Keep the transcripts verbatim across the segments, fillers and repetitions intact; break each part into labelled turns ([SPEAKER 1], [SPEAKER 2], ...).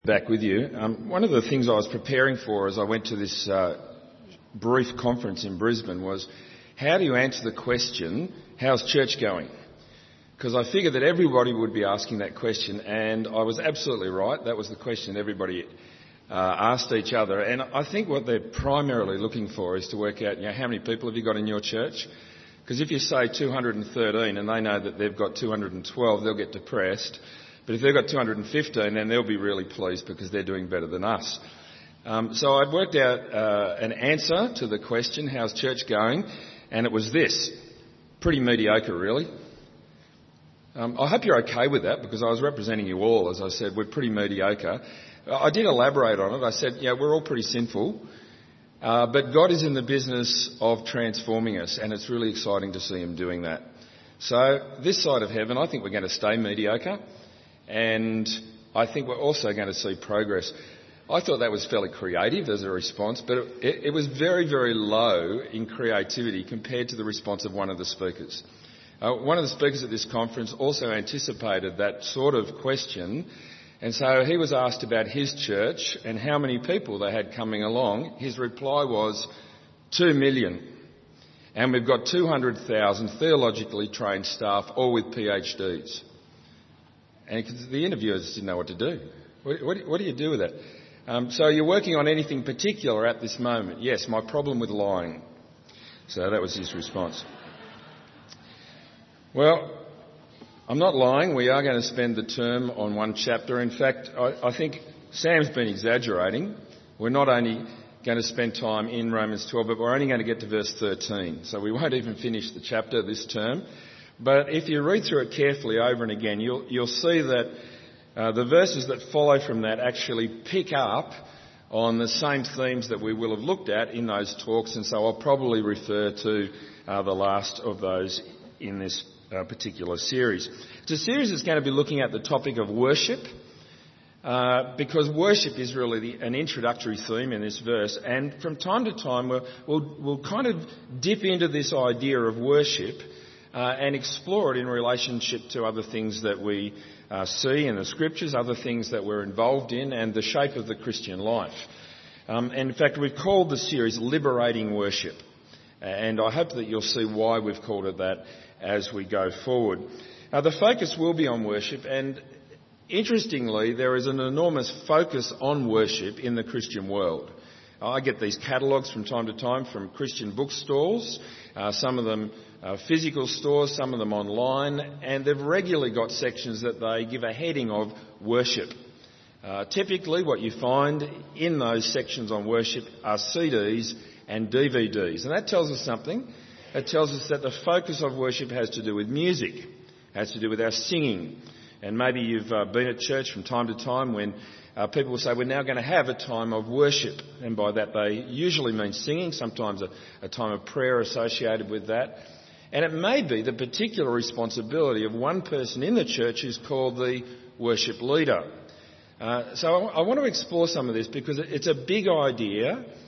[SPEAKER 1] Back with you. Um, one of the things I was preparing for as I went to this uh, brief conference in Brisbane was, how do you answer the question, how's church going? Because I figured that everybody would be asking that question, and I was absolutely right. That was the question everybody uh, asked each other. And I think what they're primarily looking for is to work out, you know, how many people have you got in your church? Because if you say two hundred thirteen and they know that they've got two hundred twelve, they'll get depressed. But if they've got two hundred fifteen, then they'll be really pleased because they're doing better than us. Um, so I'd worked out uh, an answer to the question, how's church going? And it was this: pretty mediocre, really. Um, I hope you're okay with that, because I was representing you all. As I said, we're pretty mediocre. I did elaborate on it. I said, yeah, we're all pretty sinful. Uh, but God is in the business of transforming us, and it's really exciting to see him doing that. So this side of heaven, I think we're going to stay mediocre. And I think we're also going to see progress. I thought that was fairly creative as a response, but it, it was very, very low in creativity compared to the response of one of the speakers. Uh, one of the speakers at this conference also anticipated that sort of question, and so he was asked about his church and how many people they had coming along. His reply was, two million. And we've got two hundred thousand theologically trained staff, all with PhDs. And the interviewers didn't know what to do. What, what, what do you do with that? Um, so you're working on anything particular at this moment? Yes, my problem with lying. So that was his response. Well, I'm not lying. We are going to spend the term on one chapter. In fact, I, I think Sam's been exaggerating. We're not only going to spend time in Romans twelve, but we're only going to get to verse thirteen. So we won't even finish the chapter this term. But if you read through it carefully over and again, you'll, you'll see that uh, the verses that follow from that actually pick up on the same themes that we will have looked at in those talks, and so I'll probably refer to uh, the last of those in this uh, particular series. It's a series that's going to be looking at the topic of worship, uh, because worship is really the, an introductory theme in this verse, and from time to time we'll, we'll, we'll kind of dip into this idea of worship Uh, and explore it in relationship to other things that we uh, see in the scriptures, other things that we're involved in, and the shape of the Christian life. Um, and in fact, we've called the series Liberating Worship. And I hope that you'll see why we've called it that as we go forward. Now, the focus will be on worship, and interestingly, there is an enormous focus on worship in the Christian world. I get these catalogues from time to time from Christian bookstores, uh, some of them uh, physical stores, some of them online, and they've regularly got sections that they give a heading of worship. Uh, typically what you find in those sections on worship are C Ds and D V Ds, and that tells us something. It tells us that the focus of worship has to do with music, has to do with our singing. And maybe you've uh, been at church from time to time when Uh, people will say, we're now going to have a time of worship. And by that they usually mean singing, sometimes a, a time of prayer associated with that. And it may be the particular responsibility of one person in the church who's called the worship leader. Uh, so I, I want to explore some of this because it's a big idea,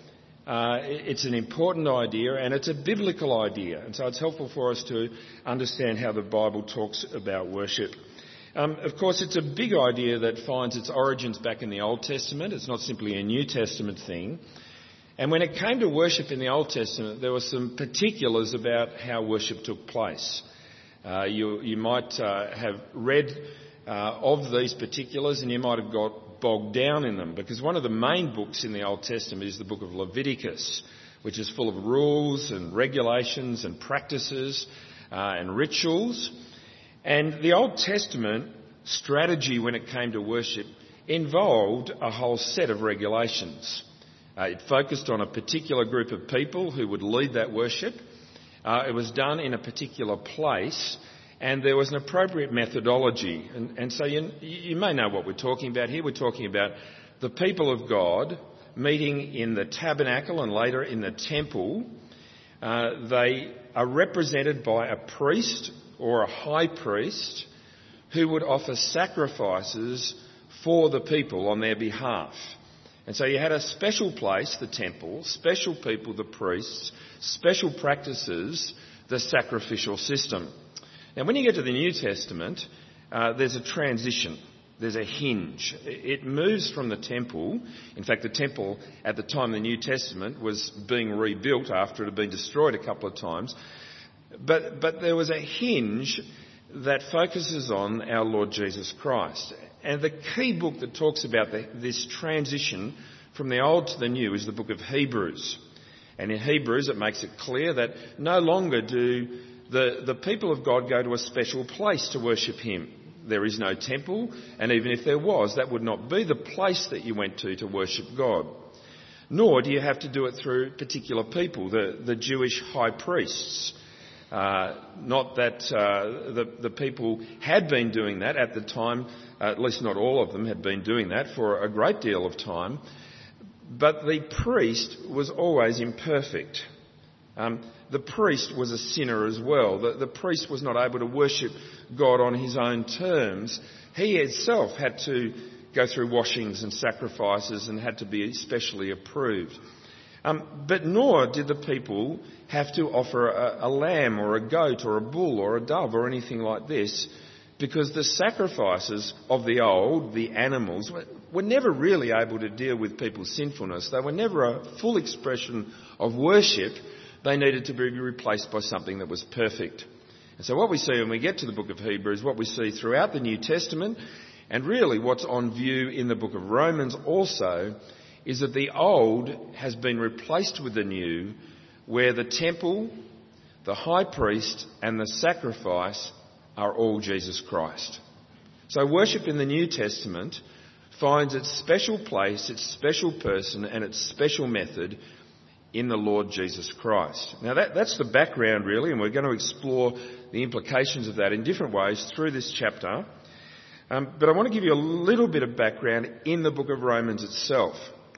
[SPEAKER 1] uh, it's an important idea, and it's a biblical idea. And so it's helpful for us to understand how the Bible talks about worship. Um, of course, it's a big idea that finds its origins back in the Old Testament. It's not simply a New Testament thing. And when it came to worship in the Old Testament, there were some particulars about how worship took place. Uh, you, you might uh, have read uh, of these particulars, and you might have got bogged down in them, because one of the main books in the Old Testament is the book of Leviticus, which is full of rules and regulations and practices uh, and rituals. And the Old Testament strategy when it came to worship involved a whole set of regulations. Uh, it focused on a particular group of people who would lead that worship. Uh, it was done in a particular place, and there was an appropriate methodology. And, and so you, you may know what we're talking about here. We're talking about the people of God meeting in the tabernacle and later in the temple. Uh, they are represented by a priest or a high priest who would offer sacrifices for the people on their behalf. And so you had a special place, the temple, special people, the priests, special practices, the sacrificial system. Now when you get to the New Testament, uh, there's a transition. there's a hinge. It moves from the temple. In fact, the temple at the time of the New Testament was being rebuilt after it had been destroyed a couple of times. But, but there was a hinge that focuses on our Lord Jesus Christ. And the key book that talks about the, this transition from the Old to the New is the book of Hebrews. And in Hebrews it makes it clear that no longer do the, the people of God go to a special place to worship him. There is no temple, and even if there was, that would not be the place that you went to to worship God. Nor do you have to do it through particular people, the, the Jewish high priests. Uh, not that uh, the, the people had been doing that at the time, uh, at least not all of them had been doing that for a great deal of time, but the priest was always imperfect. Um, the priest was a sinner as well. The, the priest was not able to worship God on his own terms. He himself had to go through washings and sacrifices and had to be specially approved. Um, but nor did the people have to offer a, a lamb or a goat or a bull or a dove or anything like this, because the sacrifices of the old, the animals, were, were never really able to deal with people's sinfulness. They were never a full expression of worship. They needed to be replaced by something that was perfect. And so what we see when we get to the book of Hebrews, what we see throughout the New Testament, and really what's on view in the book of Romans also, is that the old has been replaced with the new, where the temple, the high priest and the sacrifice are all Jesus Christ. So worship in the New Testament finds its special place, its special person and its special method in the Lord Jesus Christ. Now that, that's the background really, and we're going to explore the implications of that in different ways through this chapter. Um, but I want to give you a little bit of background in the book of Romans itself.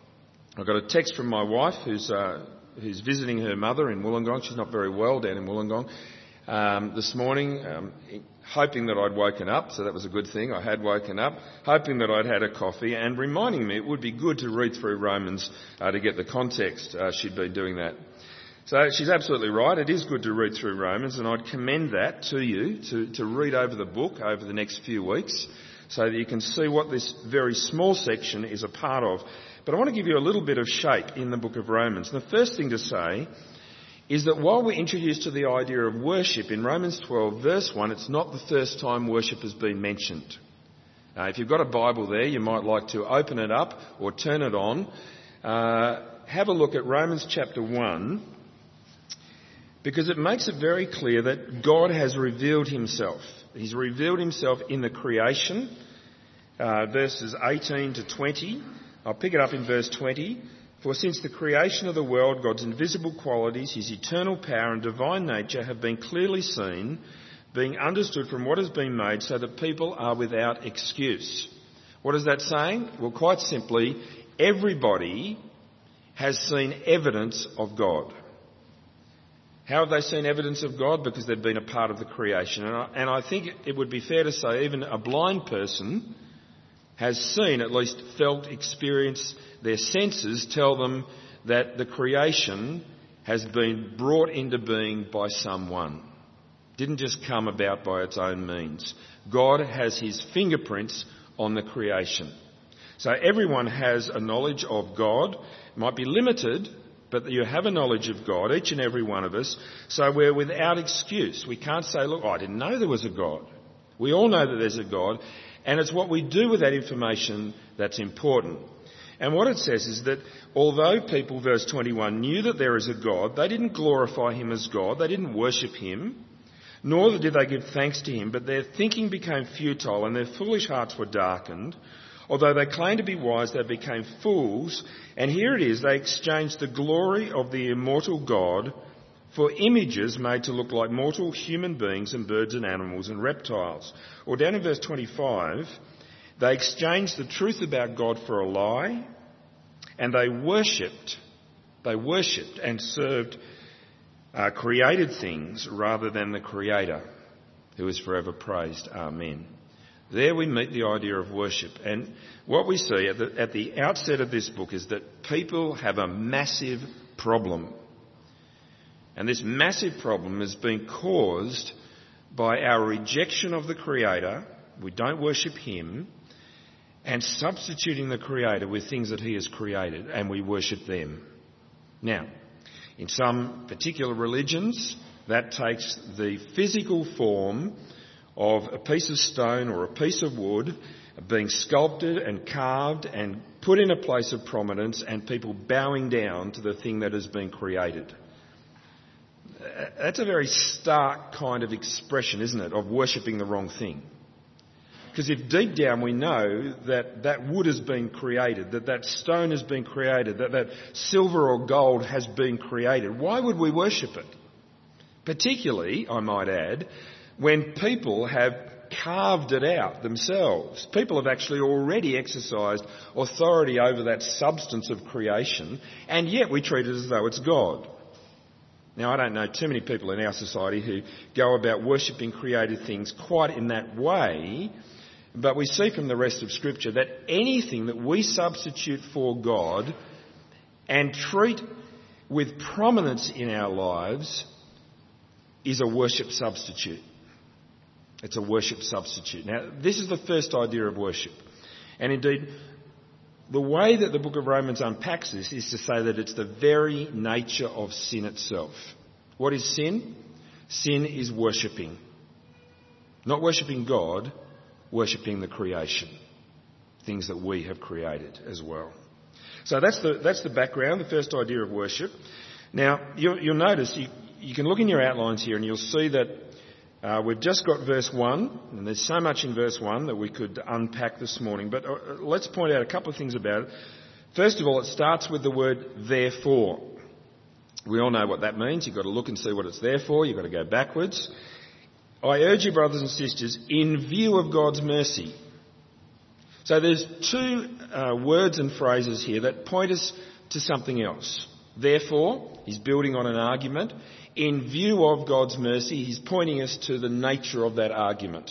[SPEAKER 1] I got a text from my wife who's uh, who's visiting her mother in Wollongong. She's not very well down in Wollongong um, this morning, um, hoping that I'd woken up, so that was a good thing. I had woken up, hoping that I'd had a coffee, and reminding me it would be good to read through Romans uh, to get the context. Uh, she'd been doing that. So she's absolutely right. It is good to read through Romans, and I'd commend that to you, to, to read over the book over the next few weeks, so that you can see what this very small section is a part of. But I want to give you a little bit of shape in the book of Romans. And the first thing to say is that while we're introduced to the idea of worship in Romans twelve verse one, it's not the first time worship has been mentioned. Uh, if you've got a Bible there, you might like to open it up or turn it on. Uh, have a look at Romans chapter one, because it makes it very clear that God has revealed himself. He's revealed himself in the creation, uh, verses eighteen to twenty. I'll pick it up in verse twenty. For since the creation of the world, God's invisible qualities, his eternal power and divine nature have been clearly seen, being understood from what has been made, so that people are without excuse. What is that saying? Well, quite simply, everybody has seen evidence of God. How have they seen evidence of God? Because they've been a part of the creation. And I, and I think it would be fair to say even a blind person has seen, at least felt, experienced, their senses tell them that the creation has been brought into being by someone. Didn't just come about by its own means. God has his fingerprints on the creation. So everyone has a knowledge of God. It might be limited, but you have a knowledge of God, each and every one of us. So we're without excuse. We can't say, look, I didn't know there was a God. We all know that there's a God. And it's what we do with that information that's important. And what it says is that although people, verse twenty-one, knew that there is a God, they didn't glorify him as God, they didn't worship him, nor did they give thanks to him, but their thinking became futile and their foolish hearts were darkened. Although they claimed to be wise, they became fools. And here it is, they exchanged the glory of the immortal God for images made to look like mortal human beings and birds and animals and reptiles. Or down in verse twenty-five, they exchanged the truth about God for a lie, and they worshipped, they worshipped and served uh, created things rather than the Creator, who is forever praised. Amen. There we meet the idea of worship. And what we see at the, at the outset of this book is that people have a massive problem. And this massive problem has been caused by our rejection of the Creator. We don't worship him.
[SPEAKER 2] and substituting the Creator with things that he has created, and we worship them. Now, in some particular religions, that takes the physical form of a piece of stone or a piece of wood being sculpted and carved and put in a place of prominence, and people bowing down to the thing that has been created. That's a very stark kind of expression, isn't it, of worshipping the wrong thing. Because if deep down we know that that wood has been created, that that stone has been created, that that silver or gold has been created, why would we worship it? Particularly, I might add, when people have carved it out themselves. People have actually already exercised authority over that substance of creation, and yet we treat it as though it's God. Now, I don't know too many people in our society who go about worshipping created things quite in that way, but we see from the rest of Scripture that anything that we substitute for God and treat with prominence in our lives is a worship substitute. It's a worship substitute. Now, this is the first idea of worship. And indeed, the way that the book of Romans unpacks this is to say that it's the very nature of sin itself. What is sin? Sin is worshipping. Not worshipping God, worshipping the creation. Things that we have created as well. So that's the, that's the background, the first idea of worship. Now, you'll, you'll notice, you, you can look in your outlines here and you'll see that Uh, we've just got verse one, and there's so much in verse one that we could unpack this morning, but uh, let's point out a couple of things about it. First of all, it starts with the word therefore. We all know what that means. You've got to look and see what it's there for. You've got to go backwards. I urge you, brothers and sisters, in view of God's mercy. So there's two uh, words and phrases here that point us to something else. Therefore, he's building on an argument. In view of God's mercy, he's pointing us to the nature of that argument.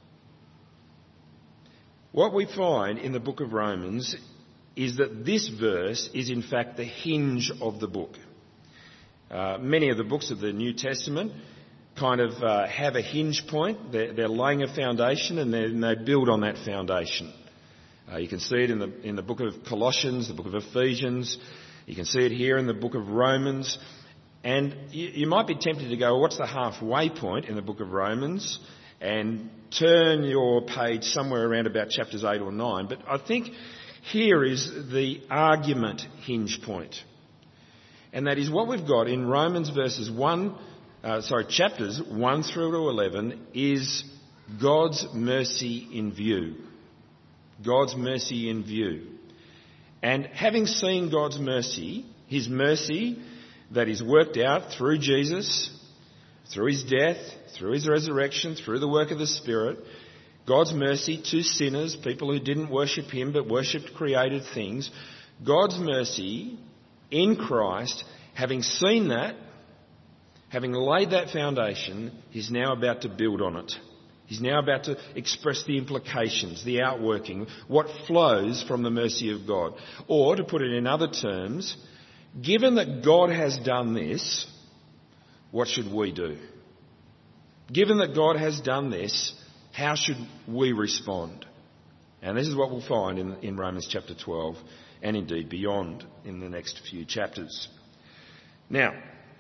[SPEAKER 2] What we find in the book of Romans is that this verse is in fact the hinge of the book. Uh, many of the books of the New Testament kind of uh, have a hinge point. They're, they're laying a foundation and they build on that foundation. Uh, you can see it in the, in the book of Colossians, the book of Ephesians. You can see it here in the book of Romans. And you, you might be tempted to go, well, what's the halfway point in the book of Romans? And turn your page somewhere around about chapters eight or nine. But I think here is the argument hinge point. And that is what we've got in Romans verses one, uh, sorry, chapters one through to eleven is God's mercy in view. God's mercy in view. And having seen God's mercy, his mercy that is worked out through Jesus, through his death, through his resurrection, through the work of the Spirit, God's mercy to sinners, people who didn't worship him but worshipped created things, God's mercy in Christ, having seen that, having laid that foundation, he's now about to build on it. He's now about to express the implications, the outworking, what flows from the mercy of God. Or, to put it in other terms, given that God has done this, what should we do? Given that God has done this, how should we respond? And this is what we'll find in, in Romans chapter twelve, and indeed beyond in the next few chapters. Now,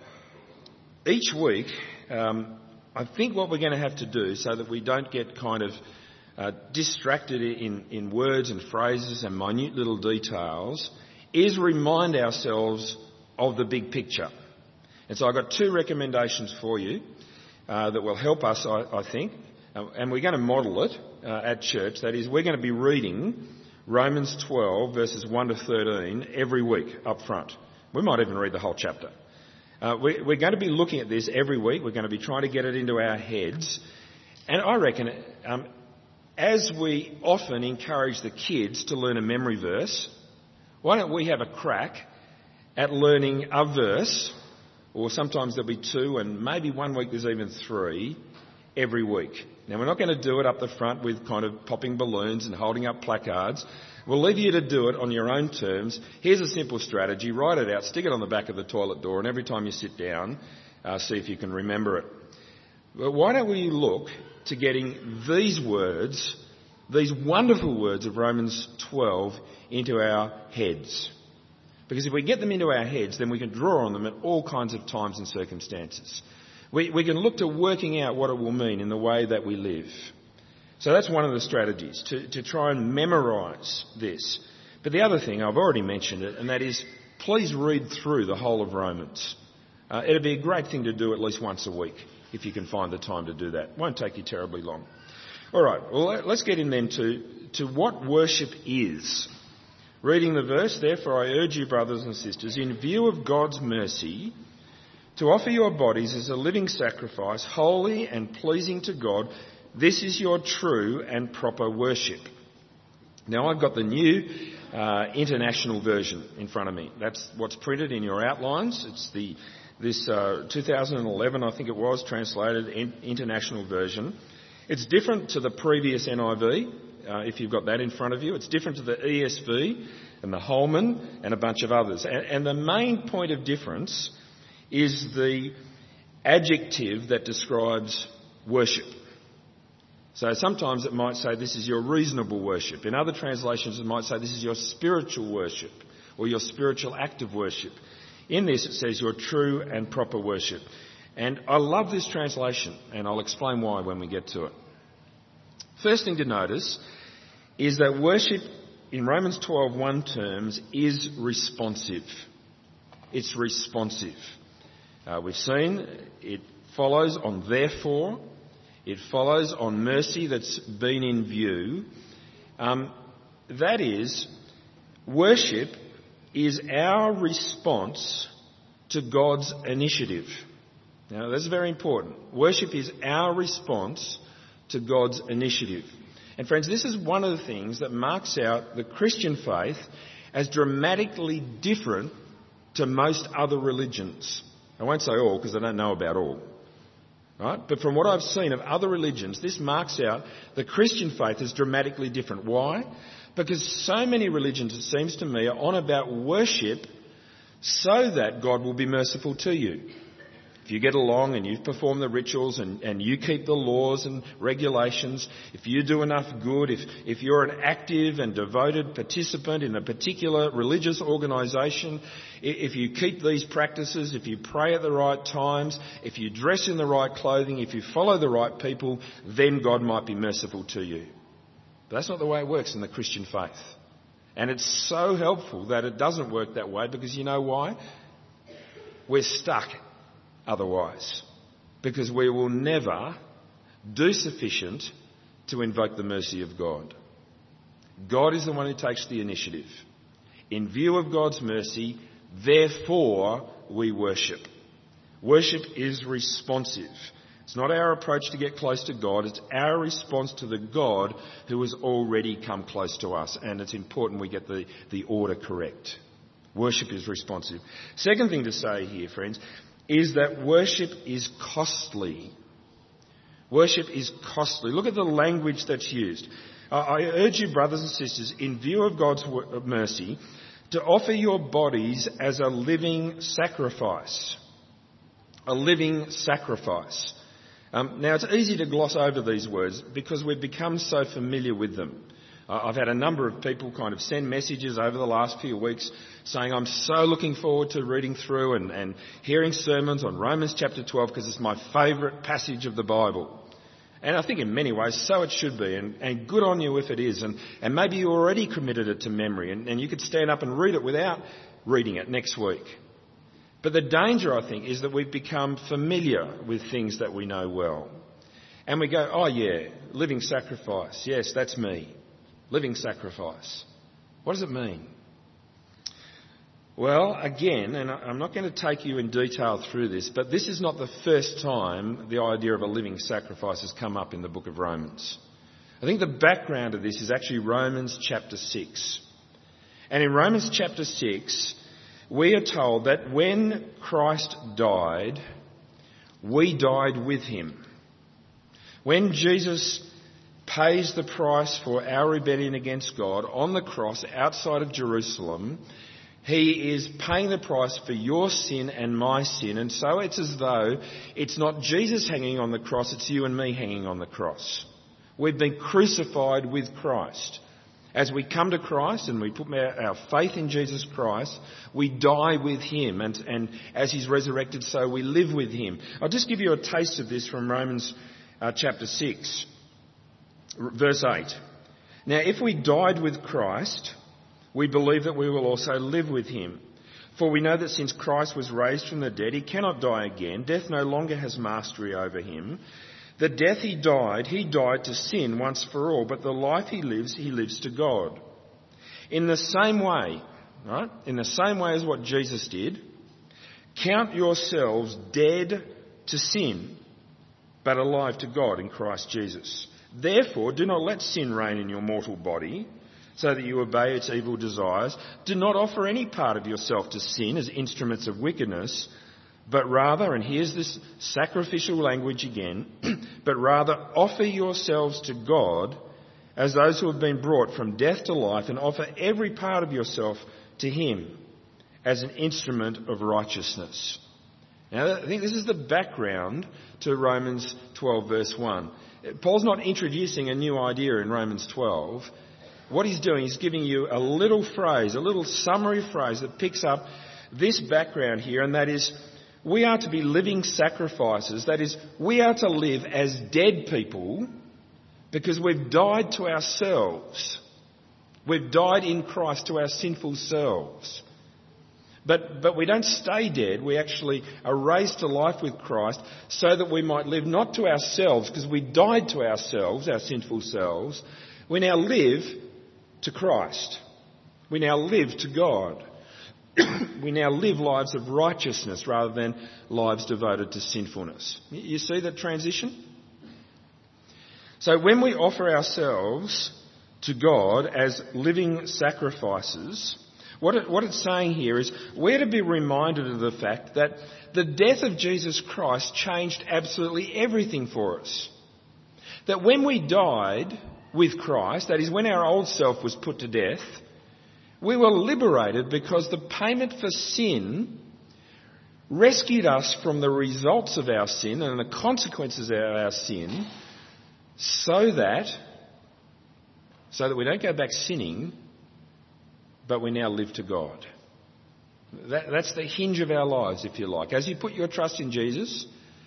[SPEAKER 2] each week, um, I think what we're going to have to do so that we don't get kind of uh, distracted in, in words and phrases and minute little details is remind ourselves of the big picture. And so I've got two recommendations for you uh, that will help us, I, I think, uh, and we're going to model it uh, at church. That is, we're going to be reading Romans twelve, verses one to thirteen, every week up front. We might even read the whole chapter. Uh, we, we're going to be looking at this every week. We're going to be trying to get it into our heads. And I reckon, um, as we often encourage the kids to learn a memory verse, why don't we have a crack at learning a verse, or sometimes there'll be two, and maybe one week there's even three, every week. Now, we're not going to do it up the front with kind of popping balloons and holding up placards. We'll leave you to do it on your own terms. Here's a simple strategy. Write it out, stick it on the back of the toilet door, and every time you sit down, uh, see if you can remember it. But why don't we look to getting these words these wonderful words of Romans twelve into our heads. Because if we get them into our heads, then we can draw on them at all kinds of times and circumstances. We, we can look to working out what it will mean in the way that we live. So that's one of the strategies, to, to try and memorise this. But the other thing, I've already mentioned it, and that is, please read through the whole of Romans. Uh, it'd be a great thing to do at least once a week, if you can find the time to do that. It won't take you terribly long. All right, well, let's get in then to, to what worship is. Reading the verse, therefore I urge you, brothers and sisters, in view of God's mercy, to offer your bodies as a living sacrifice, holy and pleasing to God. This is your true and proper worship. Now, I've got the new uh, international version in front of me. That's what's printed in your outlines. It's the this uh, two thousand eleven, I think it was, translated in, international version. It's different to the previous N I V, uh, if you've got that in front of you. It's different to the E S V and the Holman and a bunch of others. And, and the main point of difference is the adjective that describes worship. So sometimes it might say this is your reasonable worship. In other translations it might say this is your spiritual worship or your spiritual act of worship. In this it says your true and proper worship. And I love this translation, and I'll explain why when we get to it. First thing to notice is that worship in Romans twelve one terms is responsive. It's responsive. Uh, we've seen it follows on therefore. It follows on mercy that's been in view. Um, that is, worship is our response to God's initiative. Now, that's very important. Worship is our response to God's initiative. And friends, this is one of the things that marks out the Christian faith as dramatically different to most other religions. I won't say all because I don't know about all. Right? But from what I've seen of other religions, this marks out the Christian faith as dramatically different. Why? Because so many religions, it seems to me, are on about worship so that God will be merciful to you. If you get along and you've performed the rituals and, and you keep the laws and regulations, if you do enough good, if, if you're an active and devoted participant in a particular religious organisation, if you keep these practices, if you pray at the right times, if you dress in the right clothing, if you follow the right people, then God might be merciful to you. But that's not the way it works in the Christian faith. And it's so helpful that it doesn't work that way, because you know why? We're stuck otherwise, because we will never do sufficient to invoke the mercy of God. God is the one who takes the initiative. In view of God's mercy, therefore we worship. Worship is responsive. It's not our approach to get close to God, it's our response to the God who has already come close to us. And it's important we get the, the order correct. Worship is responsive. Second thing to say here, friends, is that worship is costly. Worship is costly. Look at the language that's used. I urge you, brothers and sisters, in view of God's mercy, to offer your bodies as a living sacrifice. A living sacrifice. Um, now, it's easy to gloss over these words because we've become so familiar with them. I've had a number of people kind of send messages over the last few weeks saying, I'm so looking forward to reading through and, and hearing sermons on Romans chapter twelve because it's my favourite passage of the Bible. And I think in many ways so it should be, and, and good on you if it is. And, and maybe you already committed it to memory and, and you could stand up and read it without reading it next week. But the danger, I think, is that we've become familiar with things that we know well. And we go, oh yeah, living sacrifice, yes, that's me. Living sacrifice. What does it mean? Well, again, and I'm not going to take you in detail through this, but this is not the first time the idea of a living sacrifice has come up in the book of Romans. I think the background of this is actually Romans chapter six. And in Romans chapter six, we are told that when Christ died, we died with him. When Jesus pays the price for our rebellion against God on the cross outside of Jerusalem, he is paying the price for your sin and my sin. And so it's as though it's not Jesus hanging on the cross, it's you and me hanging on the cross. We've been crucified with Christ. As we come to Christ and we put our, our faith in Jesus Christ, we die with him, and, and as he's resurrected, so we live with him. I'll just give you a taste of this from Romans uh, chapter six, verse eight. Now, if we died with Christ, we believe that we will also live with him. For we know that since Christ was raised from the dead, he cannot die again. Death no longer has mastery over him. The death he died, he died to sin once for all, but the life he lives, he lives to God. In the same way, right, in the same way as what Jesus did, count yourselves dead to sin, but alive to God in Christ Jesus. Therefore, do not let sin reign in your mortal body, so that you obey its evil desires. Do not offer any part of yourself to sin as instruments of wickedness, but rather, and here's this sacrificial language again, but rather offer yourselves to God as those who have been brought from death to life, and offer every part of yourself to him as an instrument of righteousness. Now, I think this is the background to Romans twelve verse one. Paul's not introducing a new idea in Romans twelve. What he's doing is giving you a little phrase, a little summary phrase that picks up this background here, and that is, we are to be living sacrifices. That is, we are to live as dead people because we've died to ourselves. We've died in Christ to our sinful selves. But, but we don't stay dead. We actually are raised to life with Christ so that we might live not to ourselves, because we died to ourselves, our sinful selves. We now live to Christ. We now live to God. We now live lives of righteousness rather than lives devoted to sinfulness. You see that transition? So when we offer ourselves to God as living sacrifices, what, it, what it's saying here is we're to be reminded of the fact that the death of Jesus Christ changed absolutely everything for us. That when we died with Christ, that is, when our old self was put to death, we were liberated because the payment for sin rescued us from the results of our sin and the consequences of our sin, so that, so that we don't go back sinning, but we now live to God. That, that's the hinge of our lives, if you like. As you put your trust in Jesus,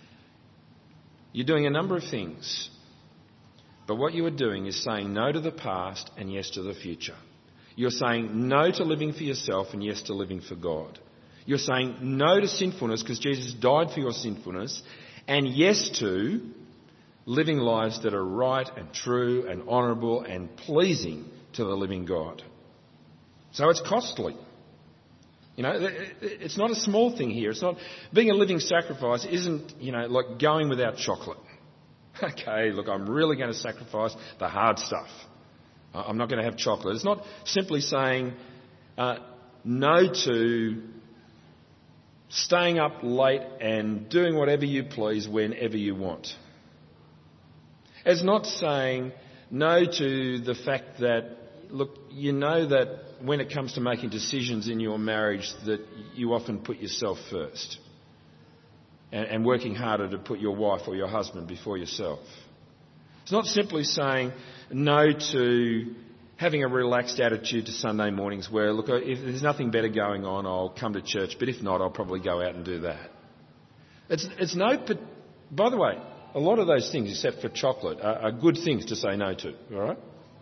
[SPEAKER 2] you're doing a number of things. But what you are doing is saying no to the past and yes to the future. You're saying no to living for yourself and yes to living for God. You're saying no to sinfulness because Jesus died for your sinfulness, and yes to living lives that are right and true and honourable and pleasing to the living God. So it's costly. You know, it's not a small thing here. It's not, being a living sacrifice isn't, you know, like going without chocolate. Okay, look, I'm really going to sacrifice the hard stuff. I'm not going to have chocolate. It's not simply saying uh, no to staying up late and doing whatever you please whenever you want. It's not saying no to the fact that, look, you know that when it comes to making decisions in your marriage that you often put yourself first, and, and working harder to put your wife or your husband before yourself. It's not simply saying no to having a relaxed attitude to Sunday mornings where, look, if there's nothing better going on, I'll come to church, but if not, I'll probably go out and do that. It's, it's no, but by the way, a lot of those things, except for chocolate, are, are good things to say no to, all right?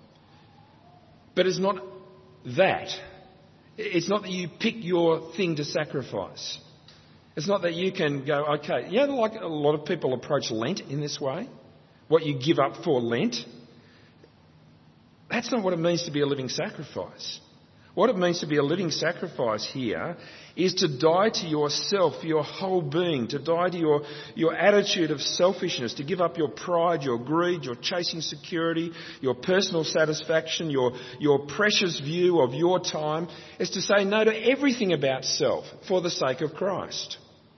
[SPEAKER 2] But it's not that. It's not that you pick your thing to sacrifice. It's not that you can go, okay, you know, like a lot of people approach Lent in this way, what you give up for Lent. That's not what it means to be a living sacrifice. What it means to be a living sacrifice here is to die to yourself, your whole being, to die to your, your attitude of selfishness, to give up your pride, your greed, your chasing security, your personal satisfaction, your, your precious view of your time. Is to say no to everything about self for the sake of Christ.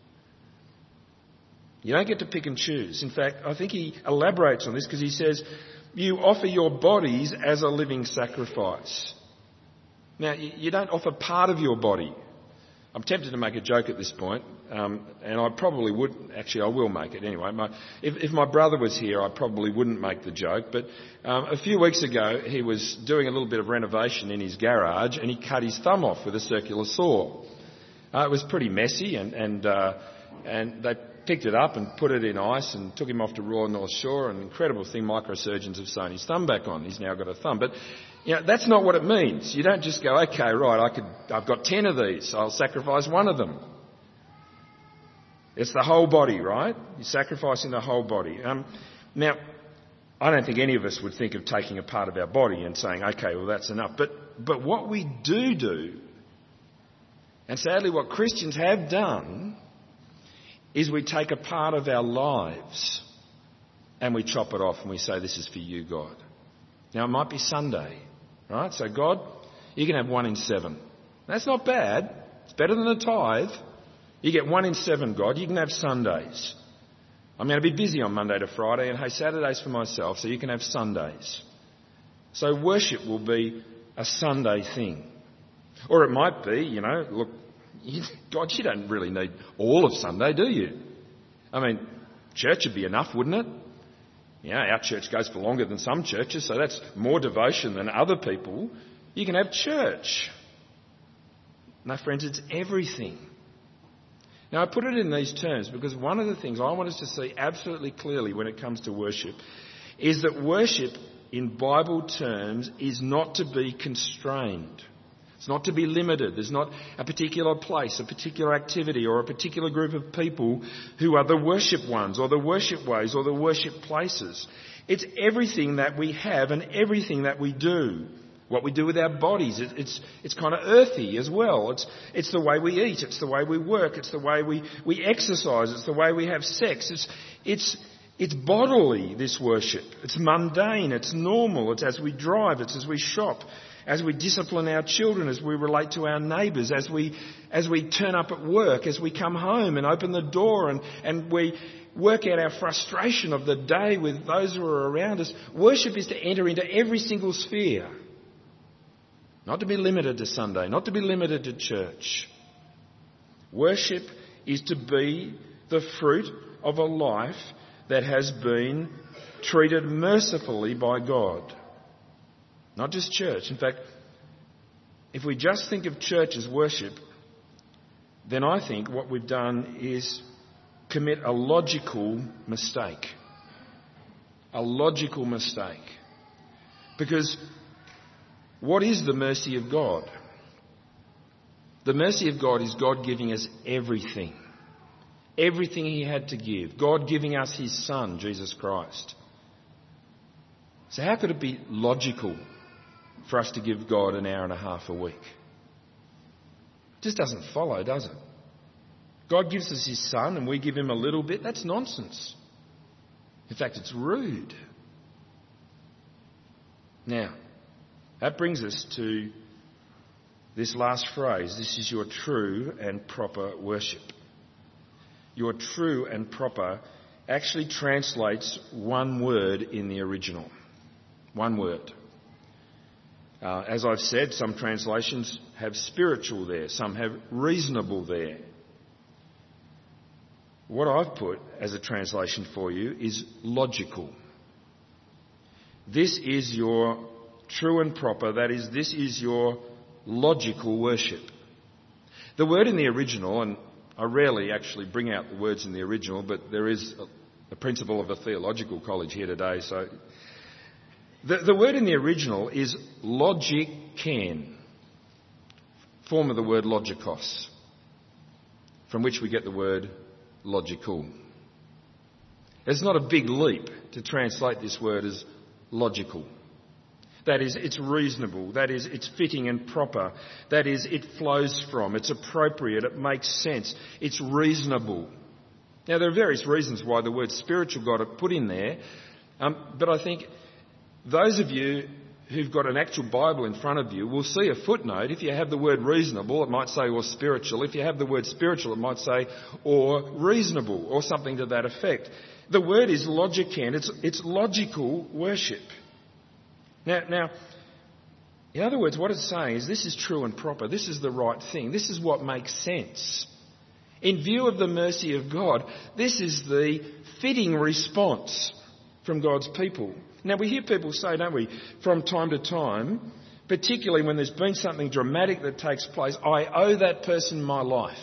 [SPEAKER 2] You don't get to pick and choose. In fact, I think he elaborates on this because he says, you offer your bodies as a living sacrifice. Now, you don't offer part of your body. I'm tempted to make a joke at this point, um, and I probably would, actually I will make it anyway. My, if, if my brother was here, I probably wouldn't make the joke, but um, a few weeks ago he was doing a little bit of renovation in his garage and he cut his thumb off with a circular saw. Uh, it was pretty messy, and, and, uh, and they picked it up and put it in ice and took him off to Royal North Shore. An incredible thing, microsurgeons have sewn his thumb back on. He's now got a thumb. But you know, that's not what it means. You don't just go, okay, right, I could, I've got ten of these, I'll sacrifice one of them. It's the whole body, right? You're sacrificing the whole body. Um, now, I don't think any of us would think of taking a part of our body and saying, okay, well, that's enough. But, but what we do do, and sadly what Christians have done, is we take a part of our lives and we chop it off and we say, this is for you, God. Now, it might be Sunday, right? So, God, you can have one in seven. That's not bad. It's better than a tithe. You get one in seven, God. You can have Sundays. I'm going to be busy on Monday to Friday, and hey, Saturday's for myself, so you can have Sundays. So worship will be a Sunday thing. Or it might be, you know, look, you, God, you don't really need all of Sunday, do you? I mean, church would be enough, wouldn't it? You know, our church goes for longer than some churches, so that's more devotion than other people. You can have church. No, friends, it's everything. Now, I put it in these terms because one of the things I want us to see absolutely clearly when it comes to worship is that worship in Bible terms is not to be constrained. It's not to be limited. There's not a particular place, a particular activity or a particular group of people who are the worship ones or the worship ways or the worship places. It's everything that we have and everything that we do. What we do with our bodies, it, it's it's kind of earthy as well. It's it's the way we eat, it's the way we work, it's the way we, we exercise, it's the way we have sex. It's it's it's bodily, this worship. It's mundane, it's normal, it's as we drive, it's as we shop, as we discipline our children, as we relate to our neighbours, as we as we turn up at work, as we come home and open the door and, and we work out our frustration of the day with those who are around us. Worship is to enter into every single sphere. Not to be limited to Sunday, not to be limited to church. Worship is to be the fruit of a life that has been treated mercifully by God. Not just church. In fact, if we just think of church as worship, then I think what we've done is commit a logical mistake. A logical mistake. Because what is the mercy of God? The mercy of God is God giving us everything. Everything He had to give. God giving us His Son, Jesus Christ. So how could it be logical for us to give God an hour and a half a week? It just doesn't follow, does it? God gives us His Son and we give Him a little bit. That's nonsense. In fact, it's rude. Now, that brings us to this last phrase. This is your true and proper worship. Your true and proper actually translates one word in the original. One word. Uh, as I've said, some translations have spiritual there. Some have reasonable there. What I've put as a translation for you is logical. This is your true and proper, that is, this is your logical worship. The word in the original, and I rarely actually bring out the words in the original, but there is a, a principal of a theological college here today, so... The, the word in the original is logiken, form of the word logikos, from which we get the word logical. It's not a big leap to translate this word as logical. That is, it's reasonable. That is, it's fitting and proper. That is, it flows from. It's appropriate. It makes sense. It's reasonable. Now, there are various reasons why the word spiritual got put in there, um, but I think those of you who've got an actual Bible in front of you will see a footnote. If you have the word reasonable, it might say or spiritual. If you have the word spiritual, it might say or reasonable or something to that effect. The word is logiken. It's, it's logical worship. Now, now, In other words, what it's saying is this is true and proper. This is the right thing. This is what makes sense. In view of the mercy of God, this is the fitting response from God's people. Now, we hear people say, don't we, from time to time, particularly when there's been something dramatic that takes place, I owe that person my life.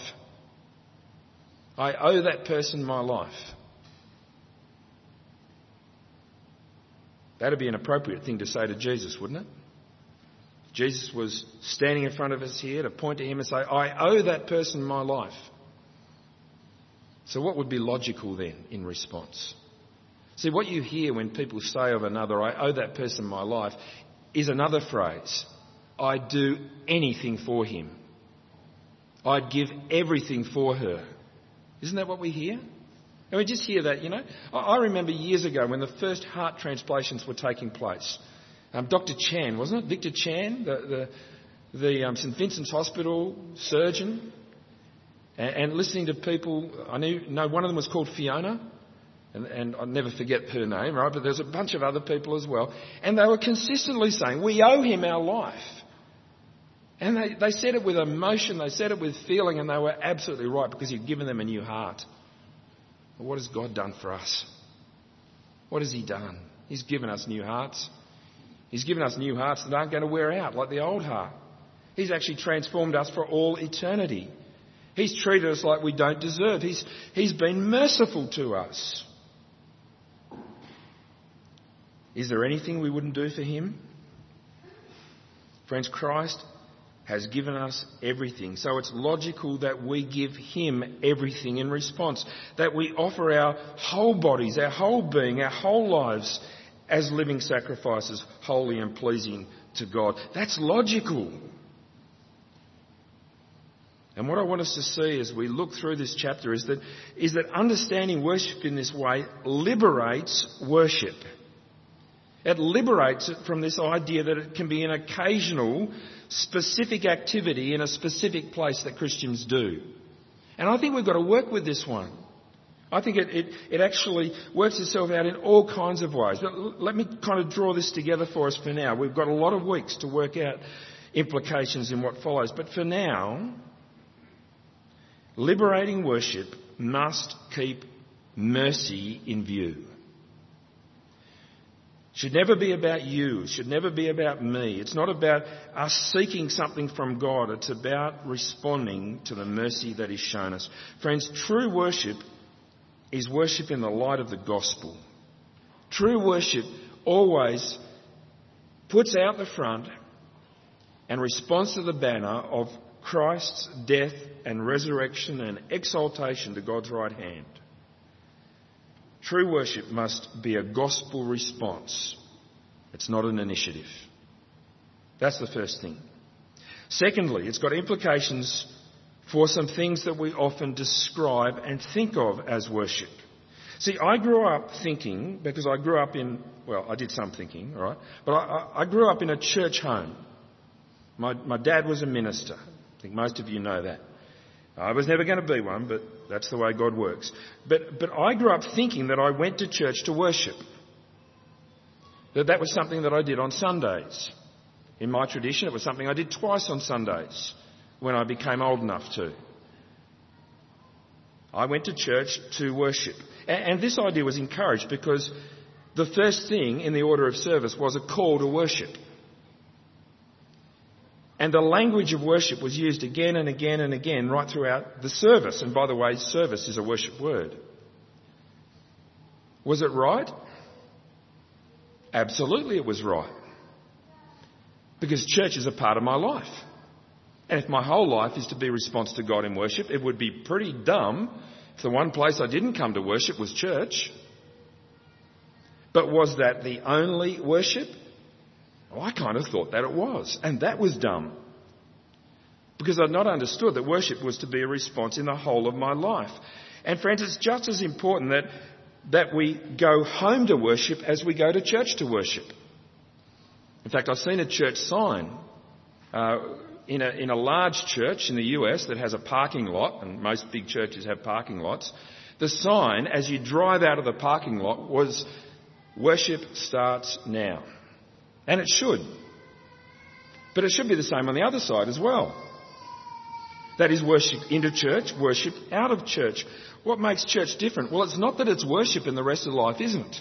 [SPEAKER 2] I owe that person my life. That'd be an appropriate thing to say to Jesus, wouldn't it? Jesus was standing in front of us here to point to him and say, I owe that person my life. So what would be logical then in response? See, what you hear when people say of another, I owe that person my life, is another phrase. I'd do anything for him. I'd give everything for her. Isn't that what we hear? And we just hear that, you know. I remember years ago when the first heart transplantations were taking place. Um, Doctor Chan, wasn't it? Victor Chan, the, the, the um, St Vincent's Hospital surgeon. And, and listening to people, I knew, know one of them was called Fiona. And, and I'll never forget her name, right? But there's a bunch of other people as well. And they were consistently saying, we owe him our life. And they, they said it with emotion, they said it with feeling, and they were absolutely right because he'd given them a new heart. But what has God done for us? What has he done? He's given us new hearts. He's given us new hearts that aren't going to wear out like the old heart. He's actually transformed us for all eternity. He's treated us like we don't deserve. He's, he's been merciful to us. Is there anything we wouldn't do for him? Friends, Christ has given us everything. So it's logical that we give him everything in response. That we offer our whole bodies, our whole being, our whole lives as living sacrifices, holy and pleasing to God. That's logical. And what I want us to see as we look through this chapter is that, is that understanding worship in this way liberates worship. It liberates it from this idea that it can be an occasional, specific activity in a specific place that Christians do. And I think we've got to work with this one. I think it, it, it actually works itself out in all kinds of ways. But let me kind of draw this together for us for now. We've got a lot of weeks to work out implications in what follows. But for now, liberating worship must keep mercy in view. It should never be about you. It should never be about me. It's not about us seeking something from God. It's about responding to the mercy that He's shown us. Friends, true worship is worship in the light of the gospel. True worship always puts out the front and responds to the banner of Christ's death and resurrection and exaltation to God's right hand. True worship must be a gospel response. It's not an initiative. That's the first thing. Secondly, it's got implications for some things that we often describe and think of as worship. See, I grew up thinking, because I grew up in, well, I did some thinking, all right, but I, I grew up in a church home. My, my dad was a minister. I think most of you know that. I was never going to be one, but that's the way God works. But, but I grew up thinking that I went to church to worship. That that was something that I did on Sundays. In my tradition, it was something I did twice on Sundays when I became old enough to. I went to church to worship. And, and this idea was encouraged because the first thing in the order of service was a call to worship. And the language of worship was used again and again and again right throughout the service. And by the way, service is a worship word. Was it right? Absolutely it was right. Because church is a part of my life. And if my whole life is to be response to God in worship, it would be pretty dumb if the one place I didn't come to worship was church. But was that the only worship? Well, I kind of thought that it was, and that was dumb. Because I'd not understood that worship was to be a response in the whole of my life. And friends, it's just as important that, that we go home to worship as we go to church to worship. In fact, I've seen a church sign uh, in, a, in a large church in the U S that has a parking lot, and most big churches have parking lots. The sign, as you drive out of the parking lot, was, "Worship starts now." And it should. But it should be the same on the other side as well. That is worship into church, worship out of church. What makes church different? Well, it's not that it's worship and the rest of life isn't.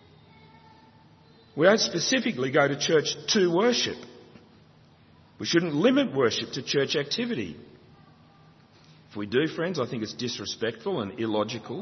[SPEAKER 2] We don't specifically go to church to worship. We shouldn't limit worship to church activity. If we do, friends, I think it's disrespectful and illogical.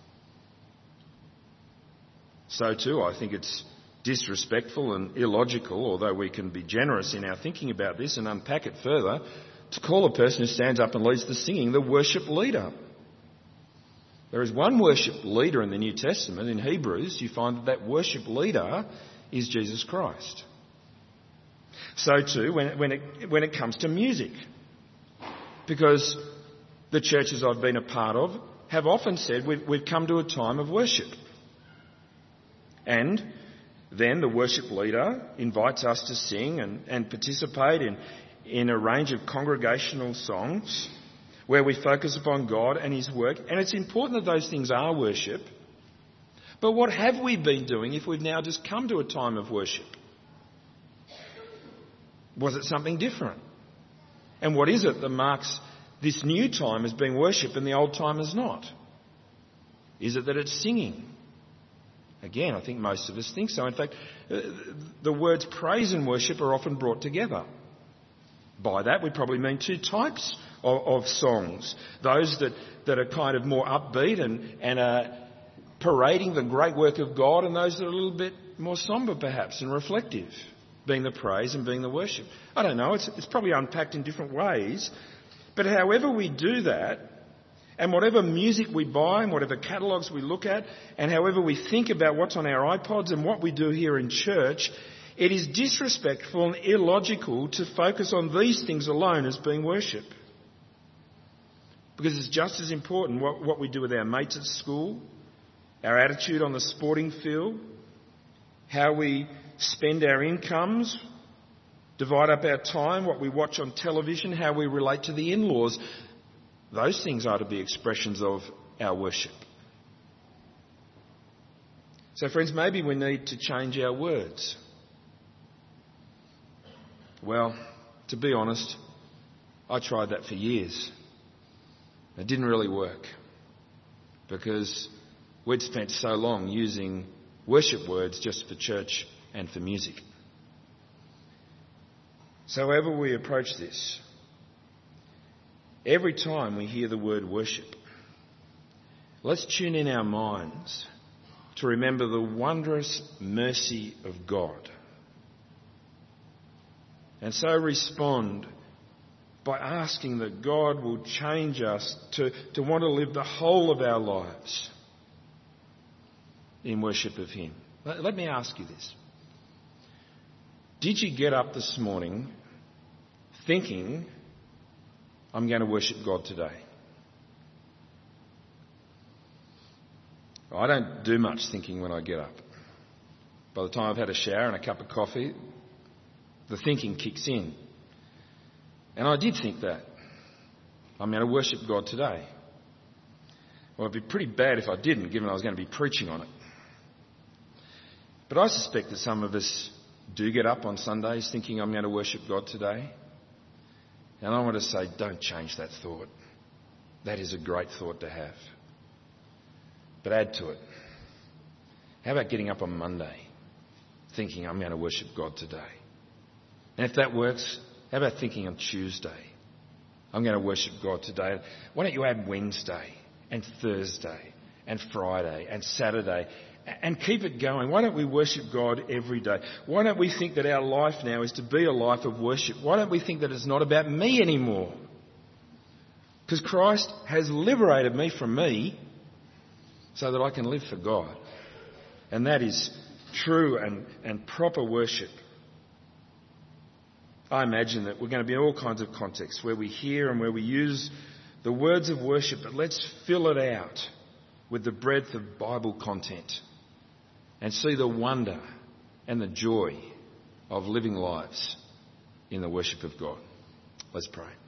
[SPEAKER 2] So too, I think it's disrespectful and illogical, although we can be generous in our thinking about this and unpack it further, to call a person who stands up and leads the singing the worship leader. There is one worship leader in the New Testament. In Hebrews, you find that that worship leader is Jesus Christ. So too, when, when, it, when it comes to music. Because the churches I've been a part of have often said we've, we've come to a time of worship. And then the worship leader invites us to sing and, and participate in, in a range of congregational songs where we focus upon God and His work. And it's important that those things are worship. But what have we been doing if we've now just come to a time of worship? Was it something different? And what is it that marks this new time as being worship and the old time as not? Is it that it's singing? Again, I think most of us think so. In fact, the words praise and worship are often brought together. By that, we probably mean two types of, of songs. Those that, that are kind of more upbeat and, and are parading the great work of God, and those that are a little bit more sombre, perhaps, and reflective, being the praise and being the worship. I don't know, it's, it's probably unpacked in different ways. But however we do that, and whatever music we buy and whatever catalogues we look at, and however we think about what's on our iPods and what we do here in church, it is disrespectful and illogical to focus on these things alone as being worship. Because it's just as important what, what we do with our mates at school, our attitude on the sporting field, how we spend our incomes, divide up our time, what we watch on television, how we relate to the in-laws. Those things are to be expressions of our worship. So friends, maybe we need to change our words. Well, to be honest, I tried that for years. It didn't really work because we'd spent so long using worship words just for church and for music. So however we approach this, every time we hear the word worship, let's tune in our minds to remember the wondrous mercy of God. And so respond by asking that God will change us to, to want to live the whole of our lives in worship of Him. Let, let me ask you this. Did you get up this morning thinking, I'm going to worship God today? I don't do much thinking when I get up. By the time I've had a shower and a cup of coffee, the thinking kicks in. And I did think that. I'm going to worship God today. Well, it'd be pretty bad if I didn't, given I was going to be preaching on it. But I suspect that some of us do get up on Sundays thinking, I'm going to worship God today. And I want to say, don't change that thought. That is a great thought to have. But add to it. How about getting up on Monday thinking, I'm going to worship God today? And if that works, how about thinking on Tuesday, I'm going to worship God today? Why don't you add Wednesday and Thursday and Friday and Saturday and keep it going? Why don't we worship God every day? Why don't we think that our life now is to be a life of worship? Why don't we think that it's not about me anymore? Because Christ has liberated me from me so that I can live for God. And that is true and, and proper worship. I imagine that we're going to be in all kinds of contexts where we hear and where we use the words of worship, but let's fill it out with the breadth of Bible content and see the wonder and the joy of living lives in the worship of God. Let's pray.